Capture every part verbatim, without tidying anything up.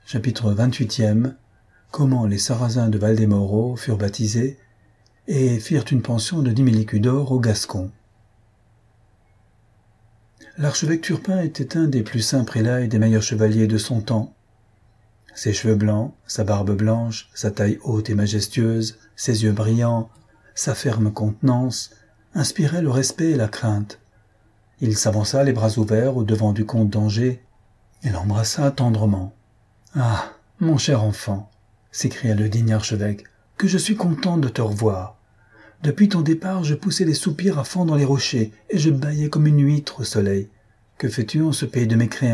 Chapitre vingt-huitième. Comment les Sarrasins de Valdemoro furent baptisés et firent une pension de dix mille écus d'or aux Gascons. L'archevêque Turpin était un des plus saints prélats et des meilleurs chevaliers de son temps. Ses cheveux blancs, sa barbe blanche, sa taille haute et majestueuse, ses yeux brillants, sa ferme contenance, inspiraient le respect et la crainte. Il s'avança les bras ouverts au-devant du comte d'Angers et l'embrassa tendrement. « Ah, mon cher enfant !» s'écria le digne archevêque, « que je suis content de te revoir. Depuis ton départ, je poussais des soupirs à fendre les rochers, et je bâillais comme une huître au soleil. Que fais-tu en ce pays de mécréants ?»«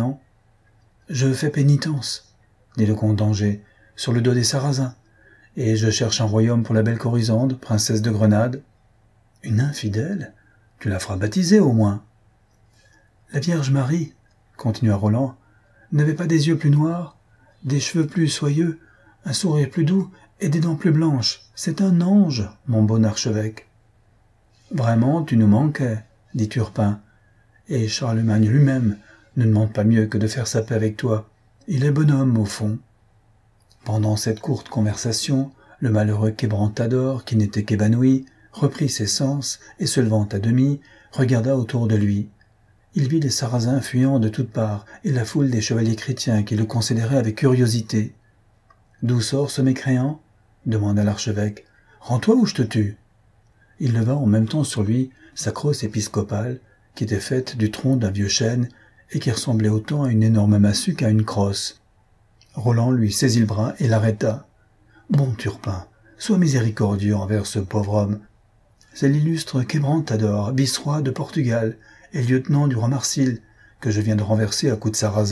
Je fais pénitence, » dit le comte d'Angers, « sur le dos des Sarrasins, et je cherche un royaume pour la belle Corisande, princesse de Grenade. »« Une infidèle ? Tu la feras baptiser au moins. »« La Vierge Marie, » continua Roland, « n'avait pas des yeux plus noirs, des cheveux plus soyeux, un sourire plus doux et des dents plus blanches. C'est un ange, mon bon archevêque. »« Vraiment, tu nous manquais, » dit Turpin, « et Charlemagne lui-même ne demande pas mieux que de faire sa paix avec toi. Il est bonhomme, au fond. » Pendant cette courte conversation, le malheureux Quebrantador, qui n'était qu'ébanoui, reprit ses sens et, se levant à demi, regarda autour de lui. Il vit les Sarrasins fuyant de toutes parts et la foule des chevaliers chrétiens qui le considéraient avec curiosité. « D'où sort ce mécréant ?» demanda l'archevêque. « Rends-toi ou je te tue. » Il leva en même temps sur lui sa crosse épiscopale, qui était faite du tronc d'un vieux chêne et qui ressemblait autant à une énorme massue qu'à une crosse. Roland lui saisit le bras et l'arrêta. « Bon Turpin, sois miséricordieux envers ce pauvre homme. C'est l'illustre Quebrantador, vice-roi de Portugal et lieutenant du roi Marsile, que je viens de renverser à coups de sarrasin. »«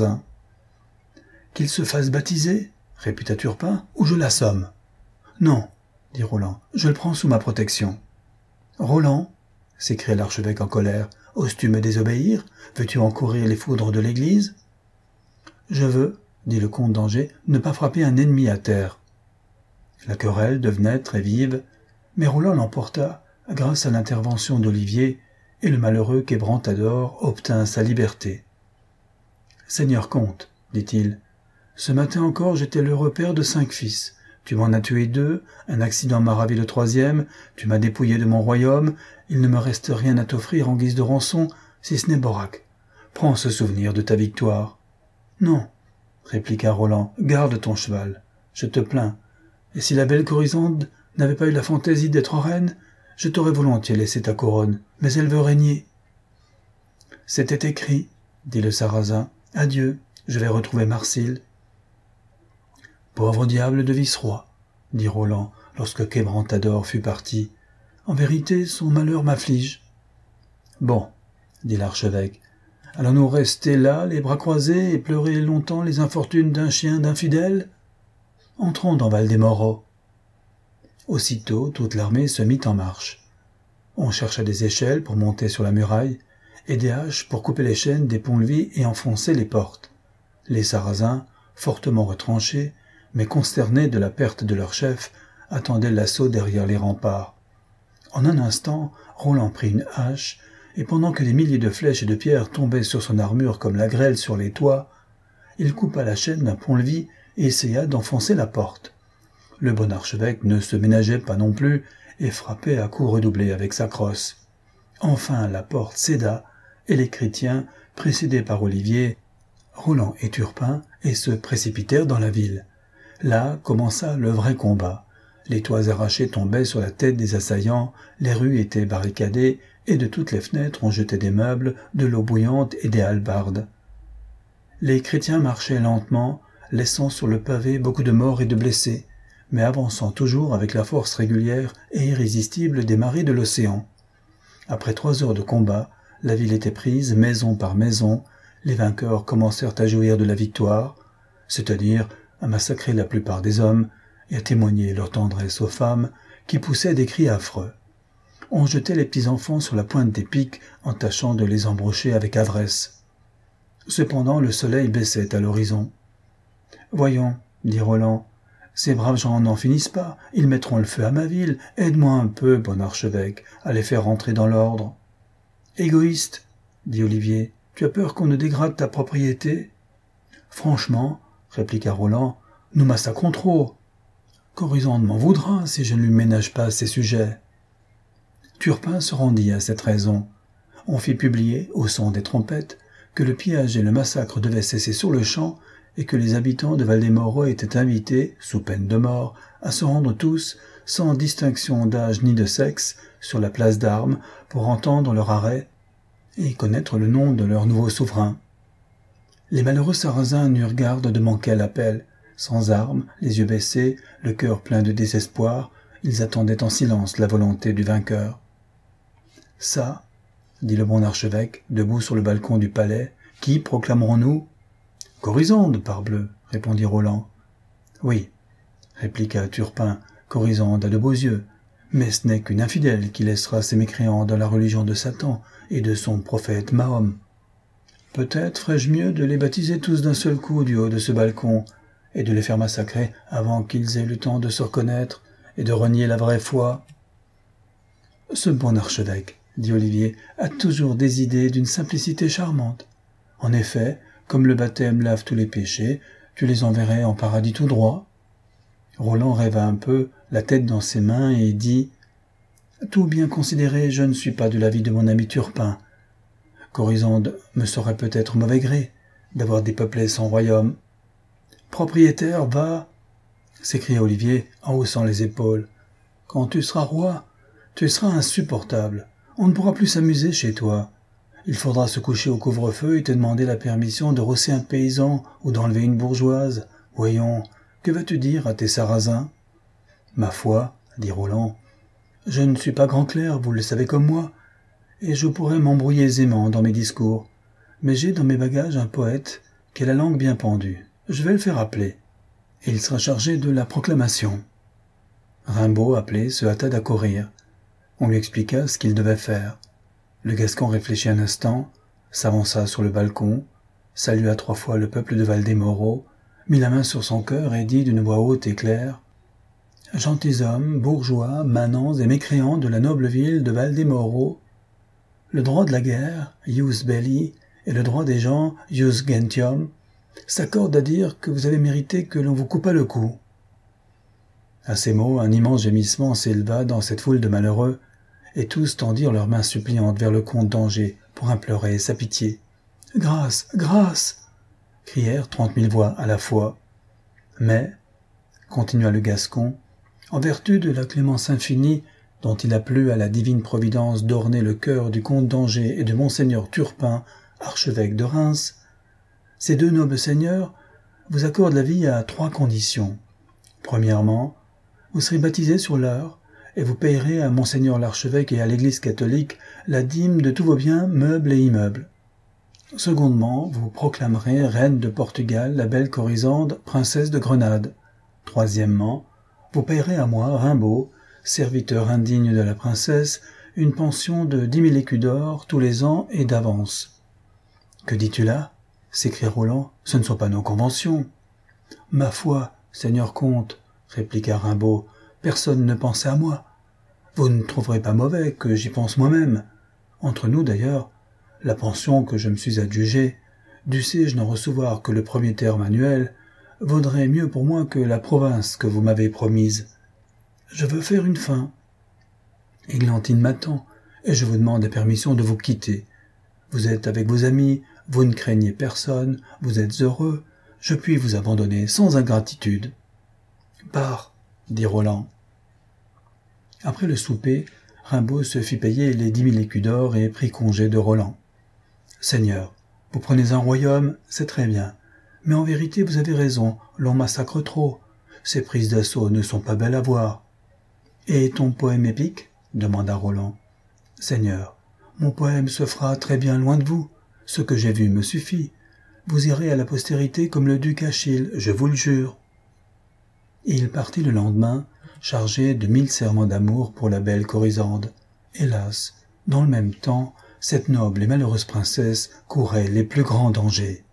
Qu'il se fasse baptiser, » répéta Turpin, « ou je l'assomme. »« Non, » dit Roland, « je le prends sous ma protection. »« Roland, » s'écria l'archevêque en colère, « oses-tu me désobéir? Veux-tu encourir les foudres de l'Église ?»« Je veux, » dit le comte d'Angers, « ne pas frapper un ennemi à terre. » La querelle devenait très vive, mais Roland l'emporta grâce à l'intervention d'Olivier, et le malheureux Quebrantador obtint sa liberté. « Seigneur comte, dit-il, ce matin encore j'étais l'heureux père de cinq fils. Tu m'en as tué deux, un accident m'a ravi le troisième, tu m'as dépouillé de mon royaume, il ne me reste rien à t'offrir en guise de rançon, si ce n'est Borac. Prends ce souvenir de ta victoire. »« Non, » répliqua Roland, « garde ton cheval, je te plains, et si la belle Corisande n'avait pas eu la fantaisie d'être reine, je t'aurais volontiers laissé ta couronne, mais elle veut régner. »« C'était écrit, » dit le Sarrasin, « adieu, je vais retrouver Marsile. »« Pauvre diable de vice-roi, » dit Roland, lorsque Quebrantador fut parti. « En vérité, son malheur m'afflige. »« Bon, » dit l'archevêque, « allons-nous rester là, les bras croisés, et pleurer longtemps les infortunes d'un chien d'infidèle ? Entrons dans Valdemoro. » Aussitôt, toute l'armée se mit en marche. On chercha des échelles pour monter sur la muraille, et des haches pour couper les chaînes des ponts-levis et enfoncer les portes. Les Sarrasins, fortement retranchés, mais consternés de la perte de leur chef, attendaient l'assaut derrière les remparts. En un instant, Roland prit une hache, et pendant que des milliers de flèches et de pierres tombaient sur son armure comme la grêle sur les toits, il coupa la chaîne d'un pont-levis et essaya d'enfoncer la porte. Le bon archevêque ne se ménageait pas non plus et frappait à coups redoublés avec sa crosse. Enfin la porte céda, et les chrétiens, précédés par Olivier, Roland et Turpin, et se précipitèrent dans la ville. Là commença le vrai combat. Les toits arrachés tombaient sur la tête des assaillants, les rues étaient barricadées, et de toutes les fenêtres on jetait des meubles, de l'eau bouillante et des hallebardes. Les chrétiens marchaient lentement, laissant sur le pavé beaucoup de morts et de blessés, mais avançant toujours avec la force régulière et irrésistible des marées de l'océan. Après trois heures de combat, la ville était prise maison par maison, les vainqueurs commencèrent à jouir de la victoire, c'est-à-dire à massacrer la plupart des hommes et à témoigner leur tendresse aux femmes qui poussaient des cris affreux. On jetait les petits enfants sur la pointe des pics en tâchant de les embrocher avec adresse. Cependant le soleil baissait à l'horizon. « Voyons, » dit Roland, « ces braves gens n'en finissent pas, ils mettront le feu à ma ville, aide-moi un peu, bon archevêque, à les faire rentrer dans l'ordre. »« Égoïste, » dit Olivier, « tu as peur qu'on ne dégrade ta propriété ? Franchement, répliqua Roland, nous massacrons trop. Corisande m'en voudra si je ne lui ménage pas ses sujets. Turpin se rendit à cette raison. On fit publier, au son des trompettes, que le pillage et le massacre devaient cesser sur le champ et que les habitants de Val-des-Moreau étaient invités, sous peine de mort, à se rendre tous, sans distinction d'âge ni de sexe, sur la place d'Armes pour entendre leur arrêt et connaître le nom de leur nouveau souverain. Les malheureux Sarrasins n'eurent garde de manquer à l'appel. Sans armes, les yeux baissés, le cœur plein de désespoir, ils attendaient en silence la volonté du vainqueur. « Ça, dit le bon archevêque, debout sur le balcon du palais, qui proclamerons-nous ? Corisande, parbleu, répondit Roland. Oui, répliqua Turpin, Corisande a de beaux yeux, mais ce n'est qu'une infidèle qui laissera ses mécréants dans la religion de Satan et de son prophète Mahom. Peut-être ferais-je mieux de les baptiser tous d'un seul coup du haut de ce balcon, et de les faire massacrer avant qu'ils aient eu le temps de se reconnaître et de renier la vraie foi. Ce bon archevêque, dit Olivier, a toujours des idées d'une simplicité charmante. En effet, comme le baptême lave tous les péchés, tu les enverrais en paradis tout droit. Roland rêva un peu, la tête dans ses mains, et dit « Tout bien considéré, je ne suis pas de l'avis de mon ami Turpin. Corisande me saurait peut-être mauvais gré d'avoir dépeuplé son royaume. »« Propriétaire, va !» s'écria Olivier en haussant les épaules. « Quand tu seras roi, tu seras insupportable. On ne pourra plus s'amuser chez toi. Il faudra se coucher au couvre-feu et te demander la permission de rosser un paysan ou d'enlever une bourgeoise. Voyons, que vas-tu dire à tes Sarrasins ?»« Ma foi, dit Roland, je ne suis pas grand clerc, vous le savez comme moi, et je pourrais m'embrouiller aisément dans mes discours. Mais j'ai dans mes bagages un poète qui a la langue bien pendue. Je vais le faire appeler, et il sera chargé de la proclamation. » Rimbaud, appelé, se hâta d'accourir. On lui expliqua ce qu'il devait faire. Le Gascon réfléchit un instant, s'avança sur le balcon, salua trois fois le peuple de Val-des-Moreau, mit la main sur son cœur et dit d'une voix haute et claire « Gentilshommes, bourgeois, manants et mécréants de la noble ville de Val-des-Moreau, le droit de la guerre, ius belli, et le droit des gens, ius gentium, s'accordent à dire que vous avez mérité que l'on vous coupât le cou. » À ces mots, un immense gémissement s'éleva dans cette foule de malheureux, et tous tendirent leurs mains suppliantes vers le comte d'Angers pour implorer sa pitié. « Grâce, grâce !» crièrent trente mille voix à la fois. Mais, continua le Gascon, en vertu de la clémence infinie dont il a plu à la divine providence d'orner le cœur du comte d'Angers et de monseigneur Turpin, archevêque de Reims, ces deux nobles seigneurs vous accordent la vie à trois conditions. Premièrement, vous serez baptisés sur l'heure, et vous payerez à monseigneur l'archevêque et à l'église catholique la dîme de tous vos biens, meubles et immeubles. Secondement, vous proclamerez reine de Portugal la belle Corisande, princesse de Grenade. Troisièmement, vous payerez à moi, Rimbaud, serviteur indigne de la princesse, une pension de dix mille écus d'or tous les ans et d'avance. « Que dis-tu là » s'écria Roland. « Ce ne sont pas nos conventions. »« Ma foi, seigneur comte, répliqua Rimbaud, personne ne pensait à moi. Vous ne trouverez pas mauvais que j'y pense moi-même. Entre nous d'ailleurs, la pension que je me suis adjugée, dussé-je n'en recevoir que le premier terme annuel, vaudrait mieux pour moi que la province que vous m'avez promise. Je veux faire une fin. Églantine m'attend, et je vous demande la permission de vous quitter. Vous êtes avec vos amis, vous ne craignez personne, vous êtes heureux, je puis vous abandonner sans ingratitude. « Pars !» dit Roland. Après le souper, Rimbaud se fit payer les dix mille écus d'or et prit congé de Roland. « Seigneur, vous prenez un royaume, c'est très bien, mais en vérité vous avez raison, l'on massacre trop. Ces prises d'assaut ne sont pas belles à voir. »« Et ton poème épique ?» demanda Roland. « Seigneur, mon poème se fera très bien loin de vous. Ce que j'ai vu me suffit. Vous irez à la postérité comme le duc Achille, je vous le jure. » Il partit le lendemain, chargé de mille serments d'amour pour la belle Corisande. Hélas, dans le même temps, cette noble et malheureuse princesse courait les plus grands dangers.